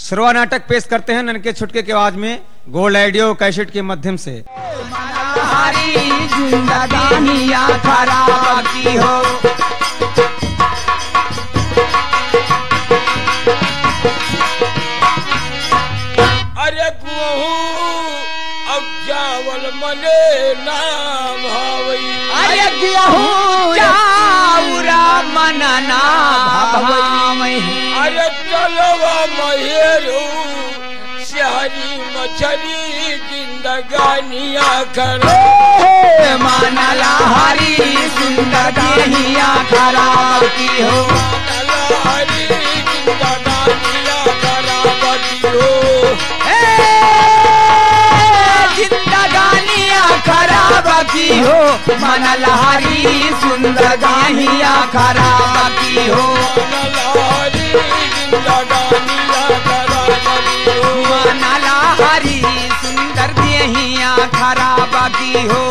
श्रवा नाटक पेश करते हैं ननके छुटके के आवाज में गोल्ड ऑडियो कैसेट के माध्यम से। हमारी जिंदगानियां खराब की हो, अरे गेहूं अब चावल मने ना भावई, अरे गेहूं चाउरा मन ना भावई, अरे चलवा महेरू शहरी मछली जिंदगानियां खराब, मनला हरी जिंदगानियां खराब की हो, मनला हरी जिंदगानियां खराब की हो, जिंदगानियां खराब की हो, मनला हरी जिंदगानियां खराब की हो, मनला हरी जिंदगानियां खराब की हो, मनला हरी सुंदर देहियां खराब की हो।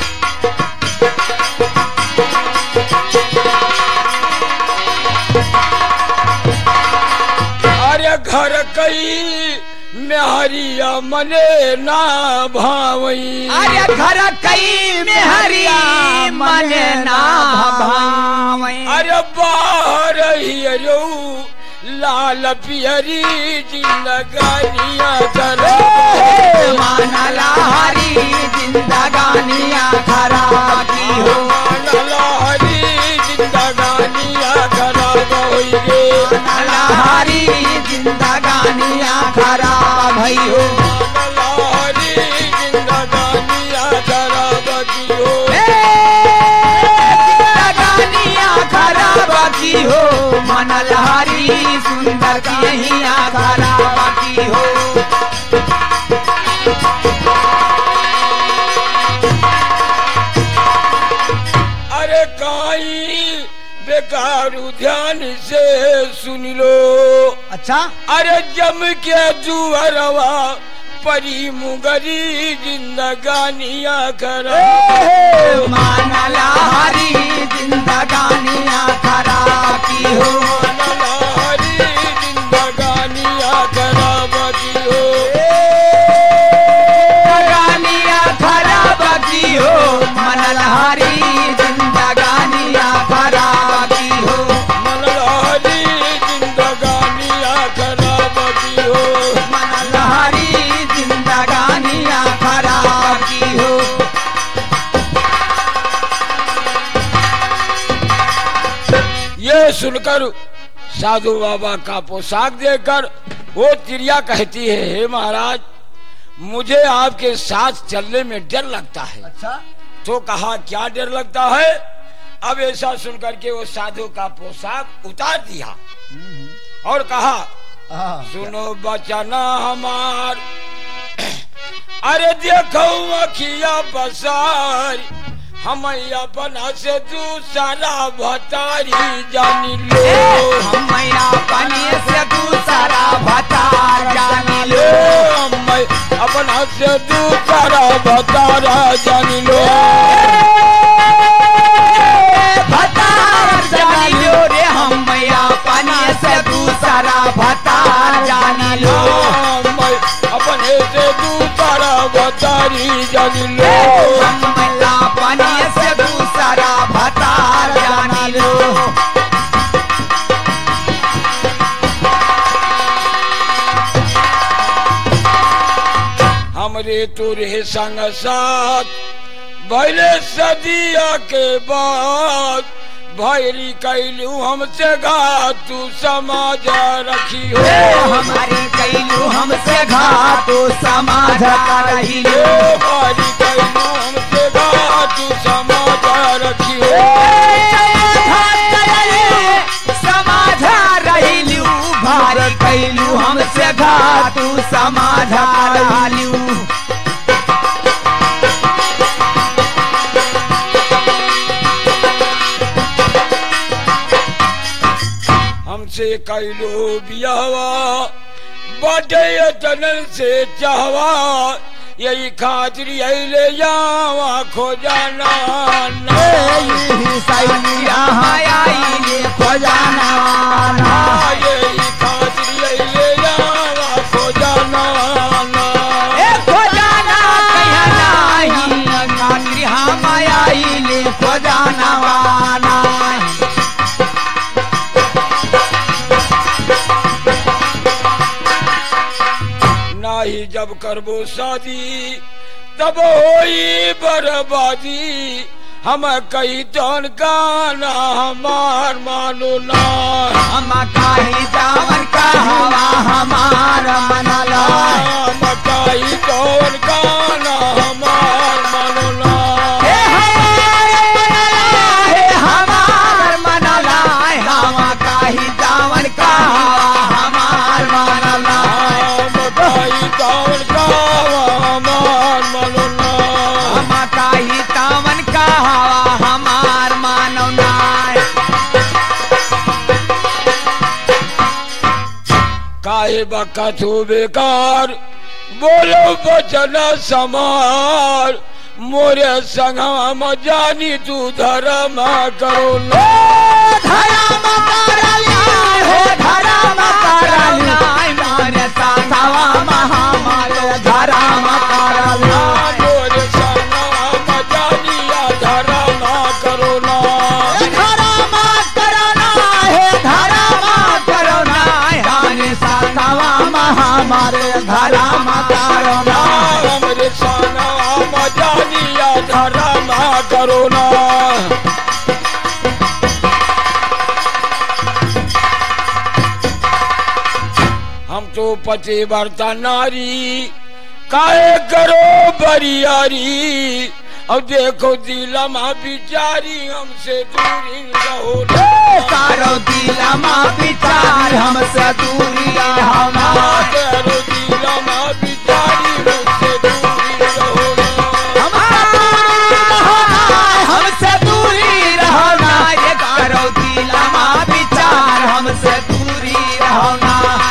अरे घर कई मेहरिया मने ना भावई, अरे घर कई में हरिया मन ना भावई, अरे बाहर ही रो लाल पियरी जिंदगानियां खराब, मनला हरी जिंदगानियां खराब की हो, मनला हरी जिंदगानियां खराब होई गे, मनला हरी जिंदगानियां खराब भई हो, मनला हरी जिंदगानियां खराब की हो, जिंदगानियां खराब की हो, मनला हरी सुंदर देहियां खराब की हो। अरे काई बेकार ध्यान से सुन लो, अच्छा अरे जम के जुअरवा परी मुगरी जिंदगानियां खराब, मनला हरी जिंदगानियां खराब की हो, मनला हरी जिंदगानियां खराब की हो, जिंदगानियां खराब की हो, मनला हरी जिंदगानियां खराब की हो, मनला हरी जिंदगानियां खराब की हो, मनला हरी जिंदगानियां खराब की हो। ये सुनकर साधु बाबा का पोशाक देखकर वो चिड़िया कहती है, हे महाराज मुझे आपके साथ चलने में डर लगता है। अच्छा तो कहा क्या डर लगता है? अब ऐसा सुनकर के वो साधु का पोशाक उतार दिया और कहा सुनो बचना हमार, अरे देखो अखिया बसार, हम अपना से दूसरा भतारी जानी लो, हम अपने से दूसरा भतार जानी लो, हम अपना से दूसरा भतारा जानी लो, भतार जानी लो रे, हम अपने से दूसरा भतार जानी लो, हम अपने से दूसरा भतारी जानी लो, हम अपने से दूसरा भतार जानी लो। हमरे तुरे संग साथ भैले सदिया के बाद, भैरी कैलू हमसे घात तू समाज रखी हो, हमारी कैलू हमसे घाटो समाज रही लो, भैरी कैलू हमसे घात तू समाज रखी हो, समाज रही लू, भारी कैलू हमसे घाटो समाज रही लू। हमसे कैलो बियावा बड़े तनल से चाहवा, यही खातिर ले जावा खो जाना, यही सैया आई ले खो जाना, यही खातिर ले जावा करबो शादी तब होई बर्बादी हम कई तन का ना हमार मानो ना हम काही जावन का हवा हमार मनला हम कई तन का ना हमार मानो ना हमार मनला हवा काही जावन का हवा हमार मनला हम कई तन का हमार मानो ना हम काही तावन का हवा हमार मानो ना काहे बकथु बेकार बोलो वचन समार मोरे संगम जानी तू धर्म करो ना धर्म करला हो धर्म करला मोरे साथवा महामालो धर्म करला मोरे संगम जानिया धर्म करो ना धर्म करना है धर्म करना यानी साथवा महामारे धर्म करना हमरे संगम जानिया धर्म करो ना हम तो पति वर्ता नारी काहे करो बरियारी अब देखो दिलमा बिचारी हमसे दूरी रहो ना कारो दिलमा विचार हमसे दूरी हमार करो दिलमा बिचारी हमसे दूरी रहो ना हमसे दूरी रहना ये कारो दिलमा विचार हमसे दूरी रहना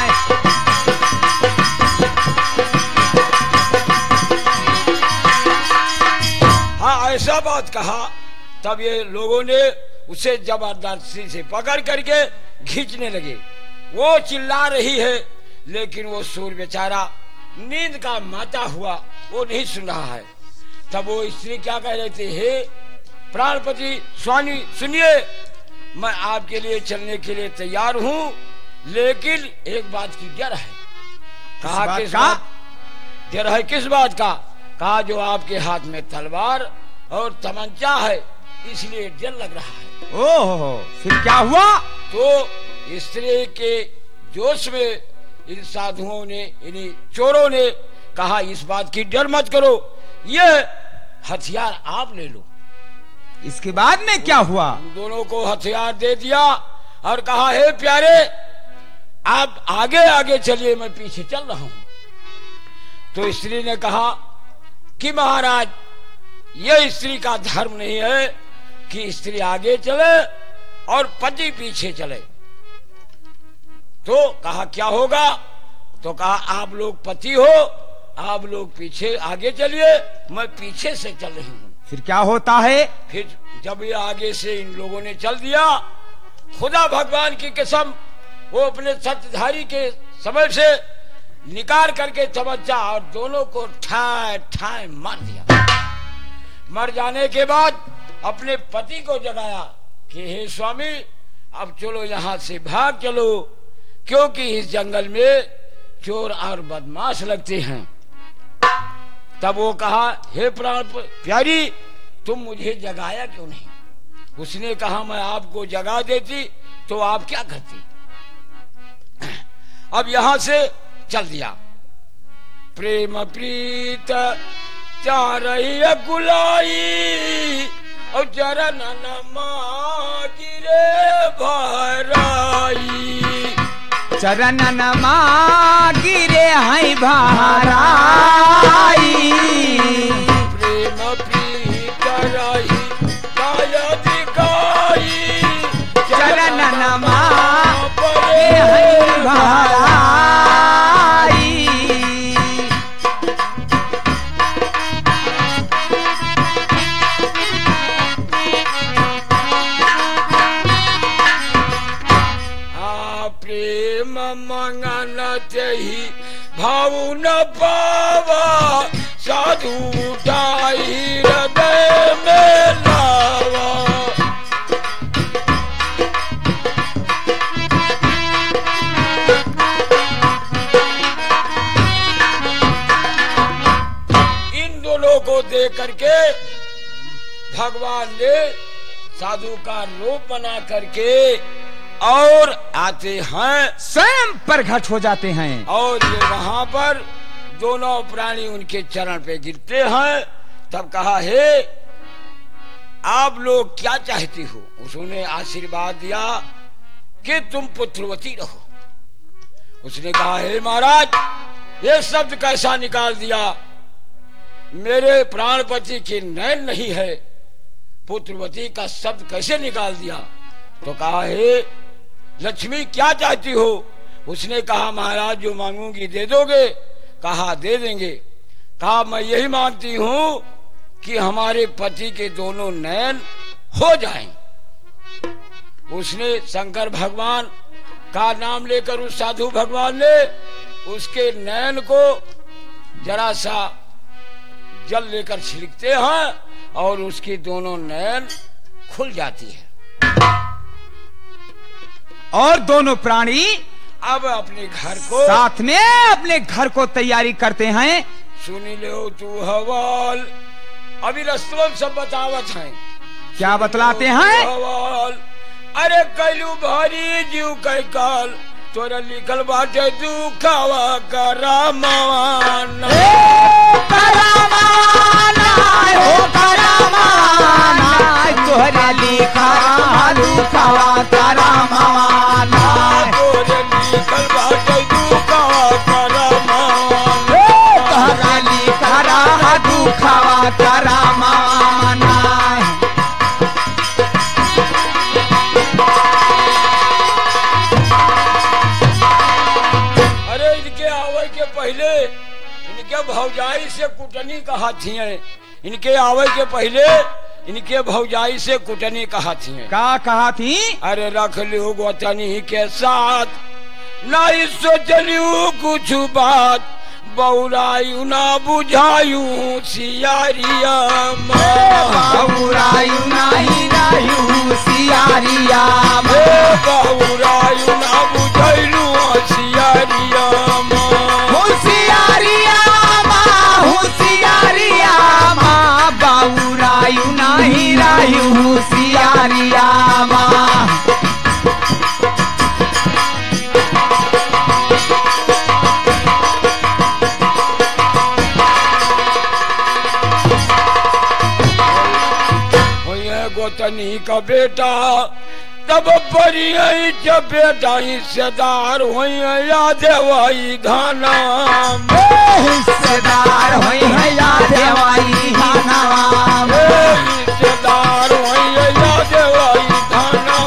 हाँ ऐसा बात कहा तब ये लोगों ने उसे जबरदस्ती से पकड़ करके खींचने लगे। वो चिल्ला रही है लेकिन वो सूर बेचारा नींद का माता हुआ वो नहीं सुन रहा है। तब वो स्त्री क्या कह रहे थे, हे प्राणपति स्वामी सुनिए, मैं आपके लिए चलने के लिए तैयार हूँ लेकिन एक बात की डर है। कहा किस बात? डर है किस बात का? कहा जो आपके हाथ में तलवार और तमंचा है इसलिए डर लग रहा है। ओहो, फिर क्या हुआ? तो स्त्री के जोश में इन साधुओं ने इन चोरों ने कहा इस बात की डर मत करो, ये हथियार आप ले लो। इसके बाद में क्या हुआ? उन दोनों को हथियार दे दिया और कहा हे प्यारे आप आगे आगे चलिए मैं पीछे चल रहा हूं। तो स्त्री ने कहा कि महाराज यह स्त्री का धर्म नहीं है कि स्त्री आगे चले और पति पीछे चले। तो कहा क्या होगा? तो कहा आप लोग पति हो, आप लोग पीछे आगे चलिए, मैं पीछे से चल रही हूं। फिर क्या होता है? फिर जब ये आगे से इन लोगों ने चल दिया, खुदा भगवान की कसम वो अपने सत्यधारी के समय से निकाल करके तमंचा और दोनों को ठाए ठाए मार दिया। मर जाने के बाद अपने पति को जगाया कि हे स्वामी अब चलो यहाँ से भाग चलो, क्योंकि इस जंगल में चोर और बदमाश लगते हैं। तब वो कहा हे प्राण प्यारी तुम मुझे जगाया क्यों नहीं? उसने कहा मैं आपको जगा देती तो आप क्या करती? अब यहां से चल दिया। प्रेम प्रीत चारही गुलाई और चरण गिरे भराई, चरण नमा गिरे हैं भाराई। प्रेम प्रीत रही काया दिखाई, चरण नमा गिरे हैं भाराई। प्रेम मंगन ही भाव न पावा, साधु उठाई हृदय में लावा। साधु का रूप बना करके और आते हैं, स्वयं प्रकट हो जाते हैं। और ये वहां पर दोनों प्राणी उनके चरण पे गिरते हैं। तब कहा, हे आप लोग क्या चाहती हो? उसने आशीर्वाद दिया कि तुम पुत्रवती रहो। उसने कहा, हे महाराज ये शब्द कैसा निकाल दिया? मेरे प्राणपति की नैन नहीं है, पुत्रवती का शब्द कैसे निकाल दिया? तो कहा, हे लक्ष्मी क्या चाहती हो? उसने कहा, महाराज जो मांगूंगी दे दोगे? कहा, दे देंगे। कहा, मैं यही मांगती हूं कि हमारे पति के दोनों नयन हो जाएं। उसने शंकर भगवान का नाम लेकर उस साधु भगवान ने उसके नयन को जरा सा जल लेकर छिड़कते हैं और उसकी दोनों नयन खुल जाती है। और दोनों प्राणी अब अपने घर को साथ में अपने घर को तैयारी करते हैं। सुनी लो तू हवाल, अभी रस्तों सब बतावत हैं। क्या बतलाते हैं? हवाल, अरे कैलू भारी जीव कै काल, तोरा लिखल बाटे दुखावा करामाना। करामाना हो करामाना, तोहरा लिखा दुखावा करामाना। तोरे लिखल बाटे दुखावा करामाना। तोहरा लिखा दुखावा करामाना। पहले इनके भौजाई से कुटनी कहा थी। इनके आवे के पहले इनके भौजाई से कुटनी कहा थी। क्या कहा थी? अरे रख लियो गोतनी के साथ, नहीं सोचलियो कुछ बात, बौरायु ना बुझायु सियारिया बौरायु नहीं रहू सियारिया, बौरायु ना बुझायु सियारिया बौरायु नहीं रहू सियारिया। गोतनी का बेटा तब बड़ी बेटा हिस्सेदार हुई याद वाई धाना, हिस्सेदार हुई है याद वाई धाना, हिस्सेदार हुई याद वाई धाना।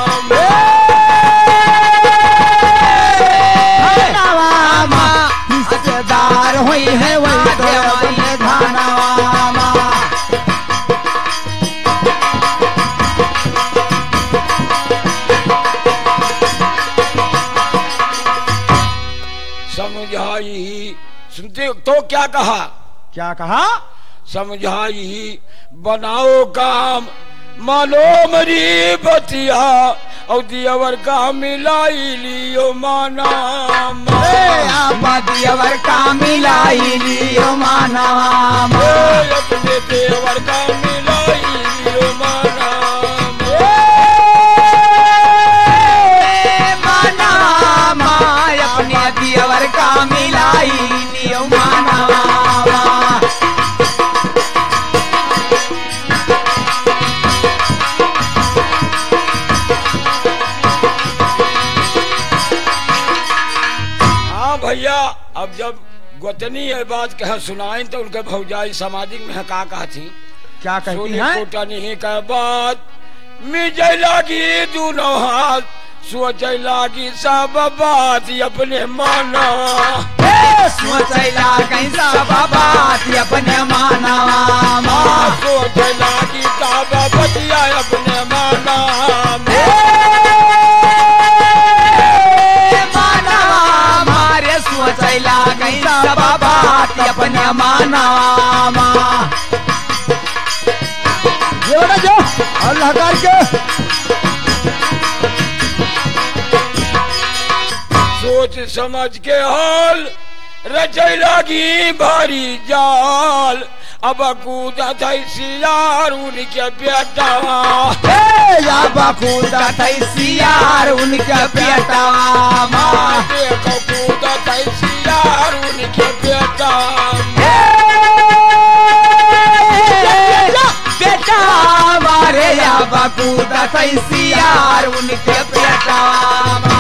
हिस्सेदार हुई है वही धाना। समझाई सुनते तो क्या कहा? क्या कहा? समझाई बनाओ काम मानो मरी बतिया, और दियवर का मिलाई लियो माना। दियवर का मिलाई लियो माना, अपने देवर का मिलाई लियो माना। अपने दियवर का मिलाई लियो माना। हाँ भैया, अब जब गोतनी ये बात कह सुनाई तो उनके भौजाई सामाजिक में का कहा थी? क्या कहती है? गोतनी का बात मिजे लगी दोनों हाथ, सोच लागी सब बात अपने माना। सोच लागी सब बात अपने माना, सोच लागी सब बतिया अपने माना। मारे सोच लागी सब बात अपने माना। जो अल्लाह करके सोच समझ के हाल रचे लगी भारी जाल, अब कूदत है सियार उनके बेटावा अब कूदत है सियार उनके बेटावा देखो कूदत है सियार उनके बेटावा बेटा मारे अब कूदत है सियार उनके बेटावा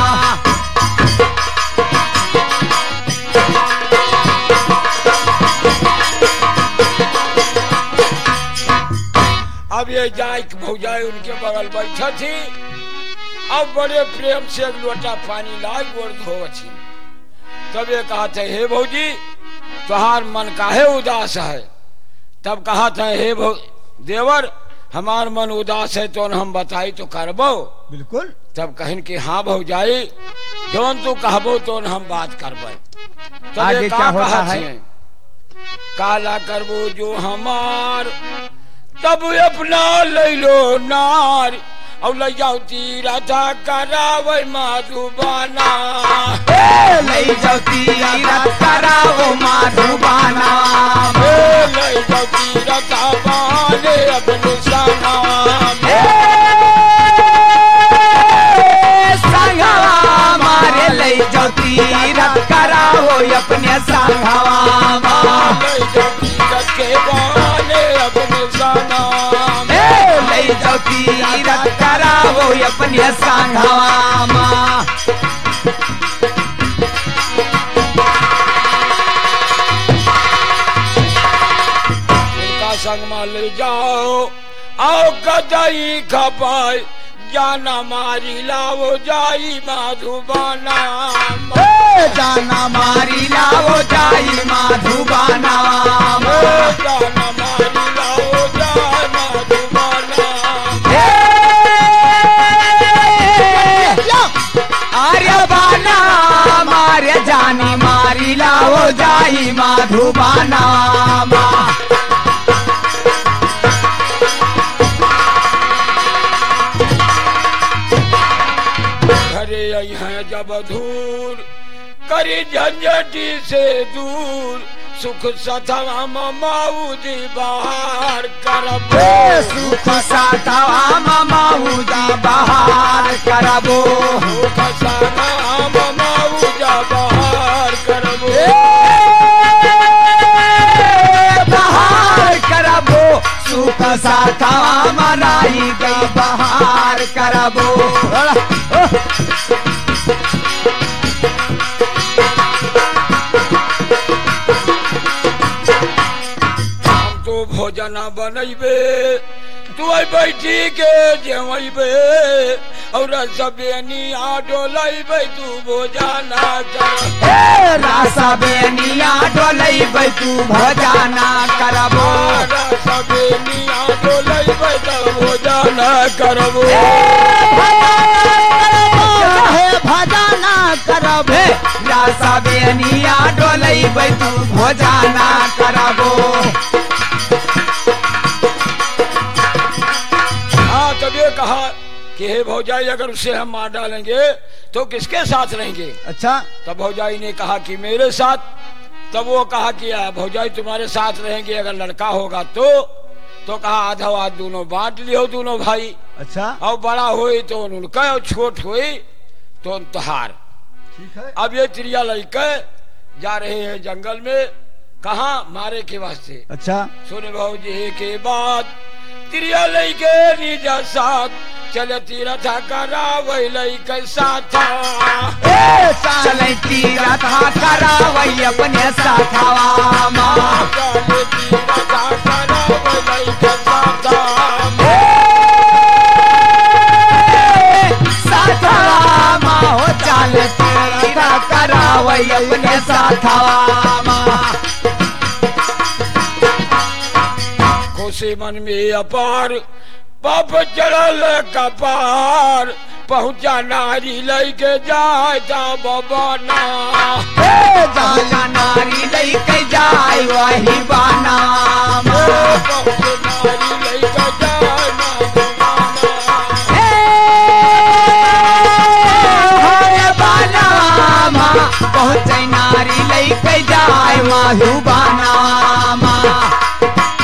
अब ये जाए भौजाई उनके बगल बैठा थी। अब बड़े प्रेम से एक लोटा पानी लाई गोड़ धो थी। तब ये कहा था हे भौजी तुहार मन काहे उदास है। तब कहा था हे देवर हमार मन उदास है तो हम बताई तो करबो। बिल्कुल। तब कहन कि हाँ भौजाई जोन तू कहबो तो हम बात करबे। आगे क्या होता है? काला करबो जो हमार तब अपना ले लो नार और ले जाओ तीरथा करावे मधुबाना ले जाओ तीरथ करावो मधुबाना ले जाओ तीरथा बहाने अपने साना संघवा मारे ले जाओ तीरथ करावो अपने संघवा ले जाओ तीरथ के बहाने अपने साना ले जाओ तीरथ करावो अपने संघवा उनका संग में ले जाओ आओ गदाई खपाई जाना मारी लाओ जाई मधुबाना जाना मारी लाओ जाई मधुबाना जाना मारी लाओ जाई मधुबाना आर्य बाना मारे जानी मारी लाओ जाई मधुबाना घरे आई है जब धूर करी झंझटी से दूर सुख सथवा माऊदी बाहर करबो सुख साथवा माऊदी बाहर करबो सुख सथवा माऊदा बाहर करबो बाहर करबो सुख साथवा मनाई गई बाहर करबो भोजन बनैबे तू बैठी के जेबे और सबेनिया डोलैबे तू भोजना कर सबेनिया डोलैबे तू भोजना करबो सबेनिया डोलैबे तू भोजना करबो भजना करबे सबेनिया डोलैबे तू भोजना करबो तब ये कहा कि हे भौजाई अगर उसे हम मार डालेंगे तो किसके साथ रहेंगे। अच्छा। तब भौजाई ने कहा कि मेरे साथ। तब वो कहा कि भौजाई तुम्हारे साथ रहेंगे अगर लड़का होगा तो कहा आधा आध दोनों बांट लियो दोनों भाई। अच्छा। और बड़ा हुई तो उनका और छोट हुई तो तुहार। ठीक है। अब ये त्रिया लड़के जा रहे हैं जंगल में कहा मारे के वास्ते। अच्छा। सुने भौजी के बाद त्रिया लैके निज साथ चले तीरथा करावै लैके साथा चले तीरथा करावै अपने साथवा चले तीरथा करावै लैके साथा साथवा हो चले तीरथा करावै अपने साथवा खुशी मन में अपार पाप चढ़ल कपार पहुँचा नारी लैके जाए बबाना नारी लैके जाए वही बाना नारी लैके जाए पहुँचे नारी लैके जाए मधुबाना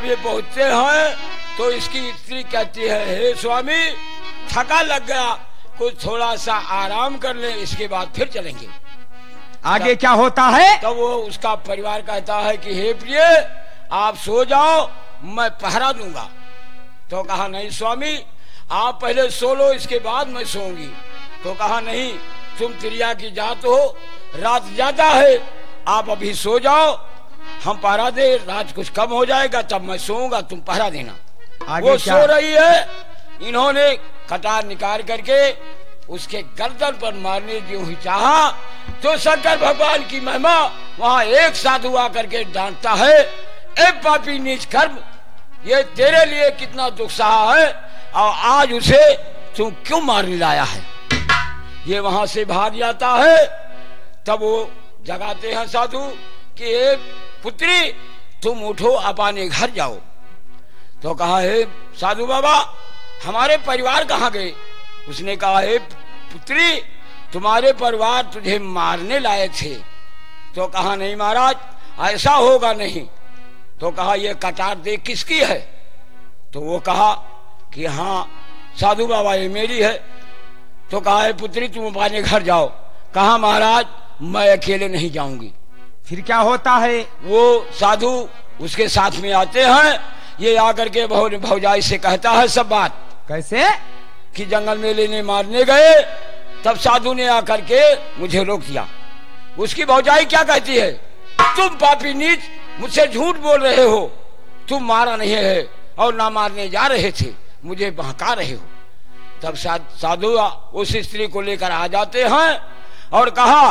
जब ये पहुंचते हैं तो इसकी स्त्री कहती है, हे स्वामी थका लग गया, कुछ थोड़ा सा आराम कर ले, इसके बाद फिर चलेंगे। आगे क्या होता है? तब वो उसका परिवार कहता है कि हे प्रिय आप सो जाओ, मैं पहरा दूंगा। तो कहा नहीं स्वामी आप पहले सो लो, इसके बाद मैं सोऊंगी। तो कहा नहीं, तुम त्रिया की जात हो, रात ज्यादा है, आप अभी सो जाओ, हम पहरा दे, रात कुछ कम हो जाएगा तब मैं सोऊंगा, तुम पहरा देना। वो सो रही है, इन्होंने कटार निकाल करके उसके गर्दन पर मारने जो ही चाहा तो शंकर भगवान की महिमा, वहां एक साधु आकर के डांटता है, ए पापी नीच कर्म, ये तेरे लिए कितना दुख सहा है और आज उसे तू क्यों मारने लाया है। ये वहां से भाग जाता है। तब वो जगाते हैं साधु कि ए पुत्री तुम उठो, अपने घर जाओ। तो कहा, हे साधु बाबा हमारे परिवार कहाँ गए? उसने कहा, हे पुत्री तुम्हारे परिवार तुझे मारने लाए थे। तो कहा, नहीं महाराज ऐसा होगा नहीं। तो कहा, ये कटार देख किसकी है? तो वो कहा कि हाँ साधु बाबा ये मेरी है। तो कहा, हे पुत्री तुम अपने घर जाओ। कहा, महाराज मैं अकेले नहीं जाऊंगी। फिर क्या होता है? वो साधु उसके साथ में आते हैं। ये आकर के भौजाई से कहता है सब बात। कैसे? कि जंगल में लेने मारने गए, तब साधु ने आकर के मुझे रोक दिया। उसकी भौजाई क्या कहती है, तुम पापी नीच मुझसे झूठ बोल रहे हो, तुम मारा नहीं है और ना मारने जा रहे थे, मुझे बहका रहे हो। तब साधु उस स्त्री को लेकर आ जाते हैं और कहा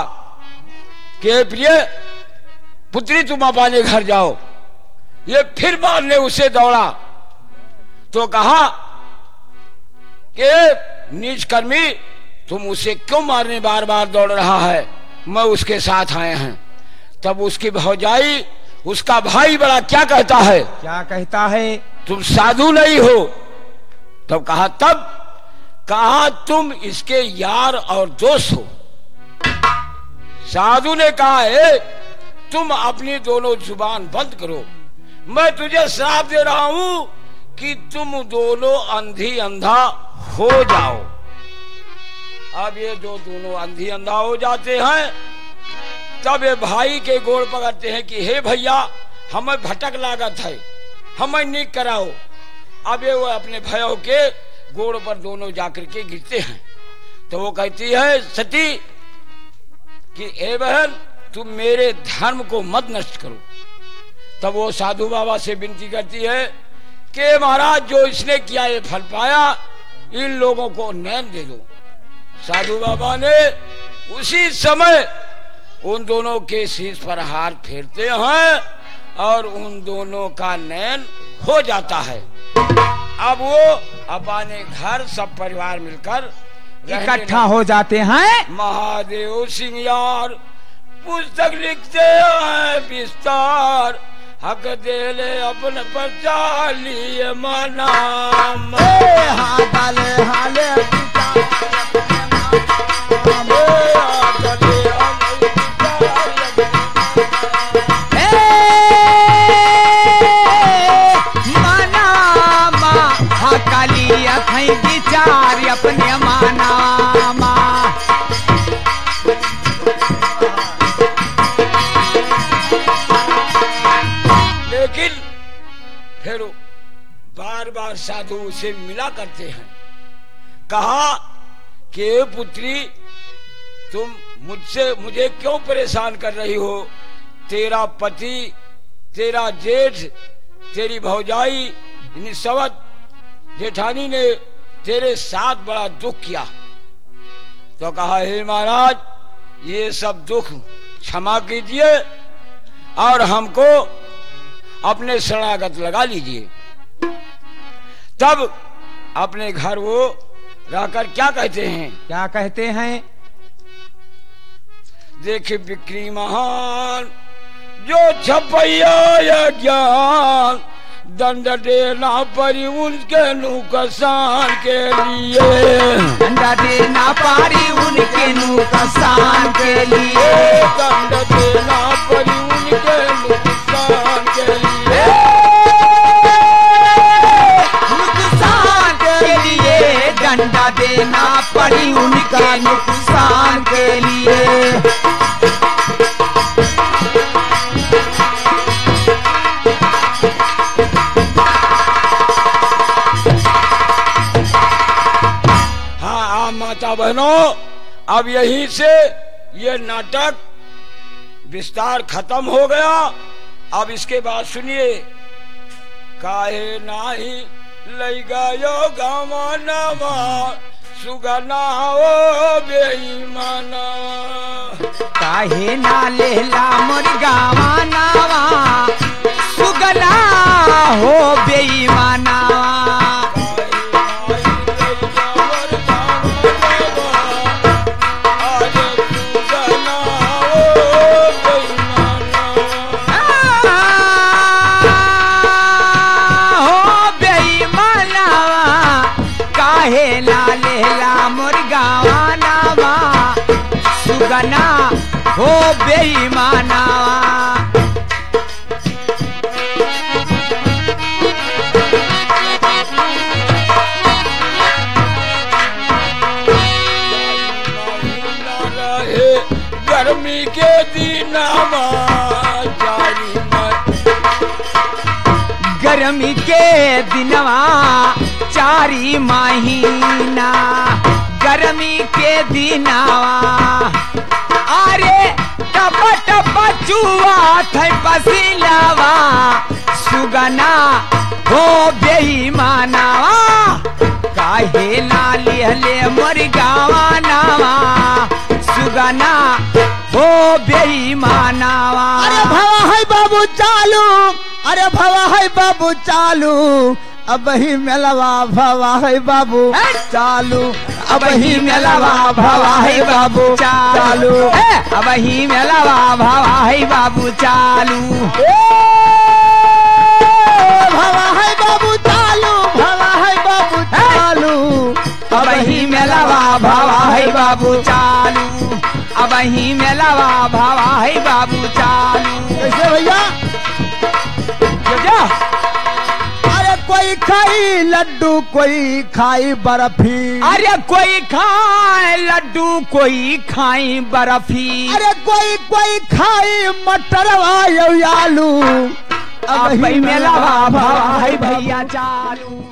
कि प्रिय पुत्री तुम अपने घर जाओ। ये फिर मारने उसे दौड़ा। तो कहा कि नीच कर्मी तुम उसे क्यों मारने बार बार दौड़ रहा है, मैं उसके साथ आए हैं। तब उसकी भौजाई उसका भाई बड़ा क्या कहता है? क्या कहता है? तुम साधु नहीं हो। तब कहा, तब कहा तुम इसके यार और दोस्त हो। साधु ने कहा है तुम अपनी दोनों जुबान बंद करो, मैं तुझे श्राप दे रहा हूं कि तुम दोनों अंधी अंधा हो जाओ। अब ये दोनों अंधी अंधा हो जाते हैं। तब ये भाई के गोड़ पकड़ते हैं कि हे भैया हमें भटक लागत है, हमें नीक कराओ। अब ये वो अपने भाइयों के गोड़ पर दोनों जाकर के गिरते हैं। तो वो कहती है सती कि हे बहन तुम मेरे धर्म को मत नष्ट करो। तब वो साधु बाबा से विनती करती है कि महाराज जो इसने किया ये फल पाया, इन लोगों को नैन दे दो। साधु बाबा ने उसी समय उन दोनों के शीश पर हाथ फेरते हैं और उन दोनों का नैन हो जाता है। अब वो अपने घर सब परिवार मिलकर इकट्ठा हो जाते हैं। महादेव सिंह यार पुस्तक लिखते हैं विस्तार, हक दे ले अपन बचा लिए मना। विचार अपने माना। लेकिन फिर बार बार साधु उसे मिला करते हैं। कहा कि पुत्री तुम मुझे क्यों परेशान कर रही हो? तेरा पति, तेरा जेठ, तेरी भौजाई सवत जेठानी ने तेरे साथ बड़ा दुख किया। तो कहा, हे महाराज ये सब दुख क्षमा कीजिए और हमको अपने शरणागत लगा लीजिए। तब अपने घर वो रहकर क्या कहते हैं? क्या कहते हैं? देख बिक्री महान जो छपैया ज्ञान, दंड देना पड़ी उनके नुकसान के लिए। दंड देना पड़ी उनके नुकसान के लिए। दंड देना पड़ी उनके नुकसान के लिए। अब यहीं से ये नाटक विस्तार खत्म हो गया। अब इसके बाद सुनिए, काहे नाही लई गयो गमनवा सुगना ओ बेईमाना, काहे ना लेला मोर गावानावा सुगना हो बेईमानावा। काहे ना लेला मोर गावानावा सुगना हो बेईमानावा। गर्मी के दिनवा जारी गर्मी के दिनवा चारी महीना, गर्मी के दिनवा अरे टप टप चुआ थे पसीनावा सुगना हो बेईमानावा। काहे ना लिहले मोर गावानावा सुगना हो बेईमानावा। अरे भवा है बाबू चालू, अरे भवा है बाबू चालू, अब ही मेलवा भवा है बाबू चालू, अब ही मेलवा भवा है बाबू चालू, अब ही मेलवा भवा है बाबू चालू। भवा है बाबू चालू, भवा है बाबू चालू, अब ही मेलवा भवा है बाबू चालू, अब ही मेलवा भवा है बाबू चालू। कैसे भैया? अरे कोई खाई लड्डू, कोई खाई बर्फी, अरे कोई खाए लड्डू, कोई खाई बर्फी, अरे कोई खाई मटरवा आलू, अब ही मेलवा भवा है भैया चालू।